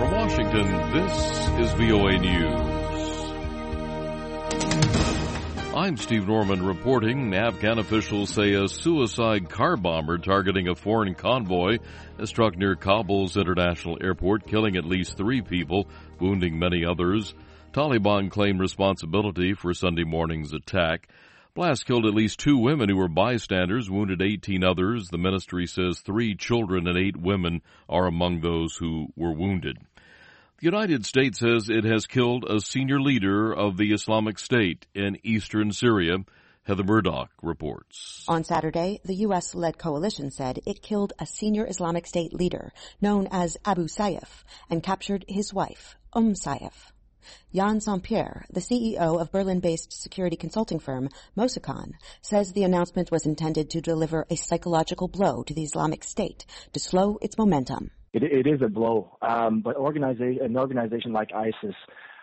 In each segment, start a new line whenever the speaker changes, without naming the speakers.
From Washington, this is VOA News. I'm Steve Norman reporting. Afghan officials say a suicide car bomber targeting a foreign convoy has struck near Kabul's international airport, killing at least 3 people, wounding many others. Taliban claimed responsibility for Sunday morning's attack. Blast killed at least 2 women who were bystanders, wounded 18 others. The ministry says 3 children and 8 women are among those who were wounded. The United States says it has killed a senior leader of the Islamic State in eastern Syria. Heather Murdoch reports.
On Saturday, the U.S.-led coalition said it killed a senior Islamic State leader known as Abu Sayyaf and captured his wife, Sayyaf. Jan Saint-Pierre, the CEO of Berlin-based security consulting firm Mossakan, says the announcement was intended to deliver a psychological blow to the Islamic State to slow its momentum.
It is a blow, but an organization like ISIS,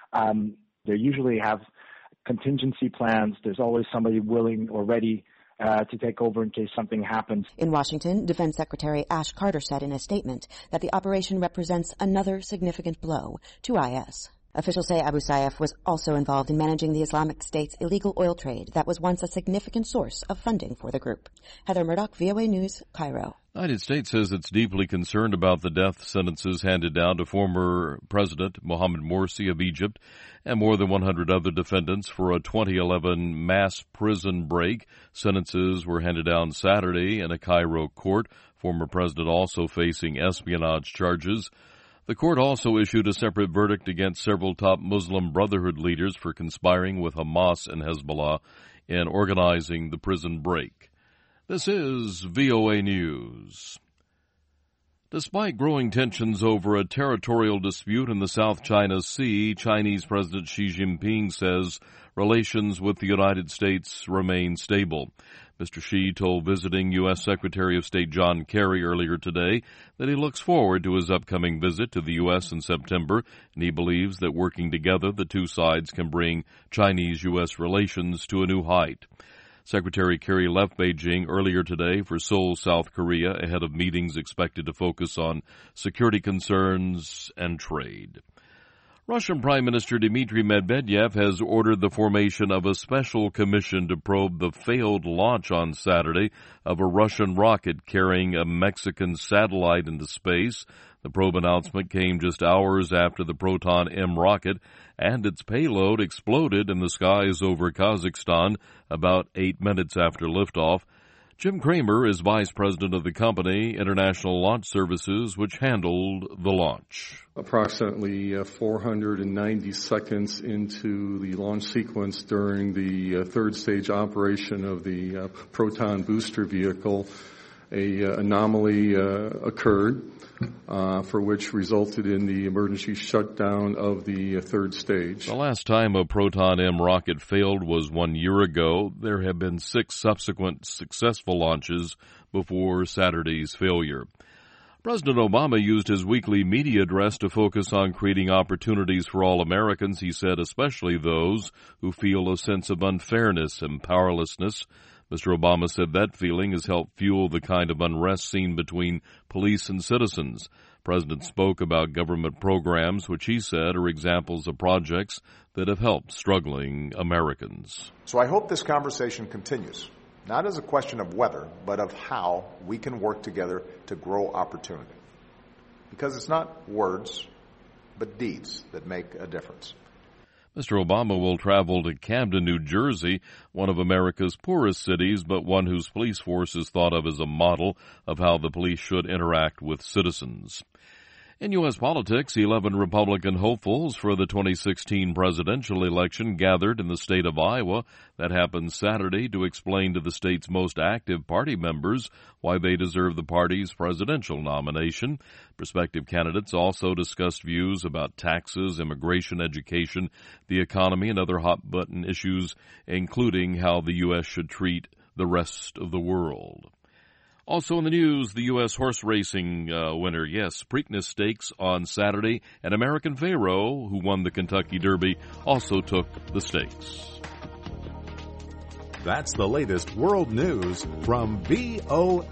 they usually have contingency plans. There's always somebody willing or ready to take over in case something happens.
In Washington, Defense Secretary Ash Carter said in a statement that the operation represents another significant blow to IS. Officials say Abu Sayyaf was also involved in managing the Islamic State's illegal oil trade that was once a significant source of funding for the group. Heather Murdoch, VOA News, Cairo.
The United States says it's deeply concerned about the death sentences handed down to former President Mohamed Morsi of Egypt and more than 100 other defendants for a 2011 mass prison break. Sentences were handed down Saturday in a Cairo court. Former president also facing espionage charges. The court also issued a separate verdict against several top Muslim Brotherhood leaders for conspiring with Hamas and Hezbollah in organizing the prison break. This is VOA News. Despite growing tensions over a territorial dispute in the South China Sea, Chinese President Xi Jinping says relations with the United States remain stable. Mr. Xi told visiting U.S. Secretary of State John Kerry earlier today that he looks forward to his upcoming visit to the U.S. in September, and he believes that working together, the two sides can bring Chinese-U.S. relations to a new height. Secretary Kerry left Beijing earlier today for Seoul, South Korea, ahead of meetings expected to focus on security concerns and trade. Russian Prime Minister Dmitry Medvedev has ordered the formation of a special commission to probe the failed launch on Saturday of a Russian rocket carrying a Mexican satellite into space. The probe announcement came just hours after the Proton M rocket and its payload exploded in the skies over Kazakhstan about 8 minutes after liftoff. Jim Kramer is vice president of the company, International Launch Services, which handled the launch.
Approximately 490 seconds into the launch sequence during the third stage operation of the Proton booster vehicle, an anomaly occurred, for which resulted in the emergency shutdown of the third stage.
The last time a Proton M rocket failed was 1 year ago. There have been 6 subsequent successful launches before Saturday's failure. President Obama used his weekly media address to focus on creating opportunities for all Americans, he said, especially those who feel a sense of unfairness and powerlessness. Mr. Obama said that feeling has helped fuel the kind of unrest seen between police and citizens. The President spoke about government programs, which he said are examples of projects that have helped struggling Americans.
So I hope this conversation continues, not as a question of whether, but of how we can work together to grow opportunity. Because it's not words, but deeds that make a difference.
Mr. Obama will travel to Camden, New Jersey, one of America's poorest cities, but one whose police force is thought of as a model of how the police should interact with citizens. In U.S. politics, 11 Republican hopefuls for the 2016 presidential election gathered in the state of Iowa. That happened Saturday to explain to the state's most active party members why they deserve the party's presidential nomination. Prospective candidates also discussed views about taxes, immigration, education, the economy, and other hot-button issues, including how the U.S. should treat the rest of the world. Also in the news, the U.S. horse racing winner, Preakness Stakes on Saturday, and American Pharoah, who won the Kentucky Derby, also took the stakes.
That's the latest world news from VOA.